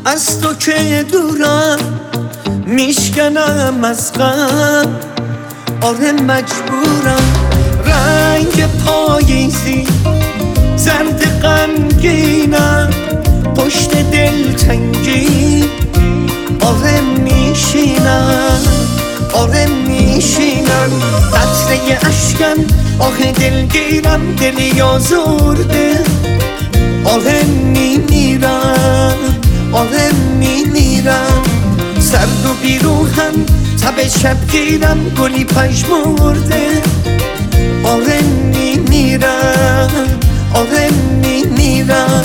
از تو که دورم میشکنم از غم، آره مجبورم. رنگ پاییزی زرد غمگینم، پشت دلتنگی آره میشینم، آره میشینم. قطره اشکم آه دلگیرم، دلی آزرده آره میمیرم، آره میمیرم. سرد و بیروحم تب شبگیرم، گلی پژمرده آره میمیرم، آره میمیرم.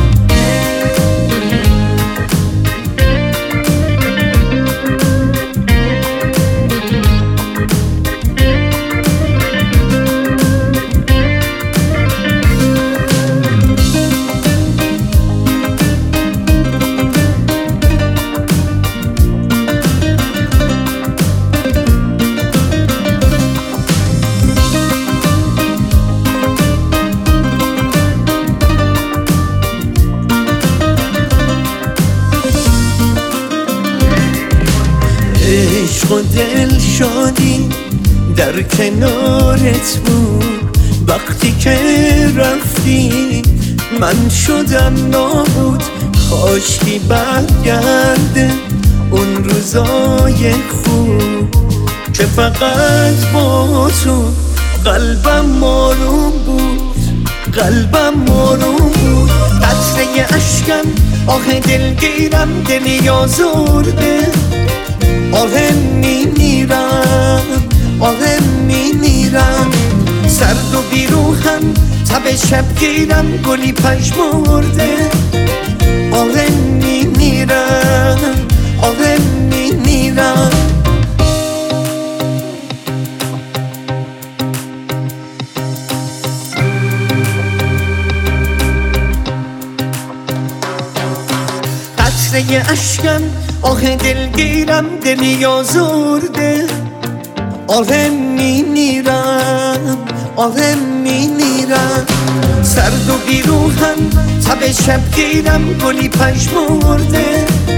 عشق و دل شادی در کنارت بود، وقتی که رفتی من شدم نابود. کاشکی برگرده اون روزای خوب که فقط با تو قلبم آروم بود، قلبم آروم بود. قطره اشکم آه دلگیرم، دلی آزرده آره میمیرم، آره میمیرم. سرد و بیروحم تب شبگیرم، گلی پژمرده آره میمیرم، آره میمیرم. قطره اشکم آه دلگیرم، دلی آزرده آره میمیرم، آره میمیرم. سرد و بیروحم تب شبگیرم، گلی پژمرده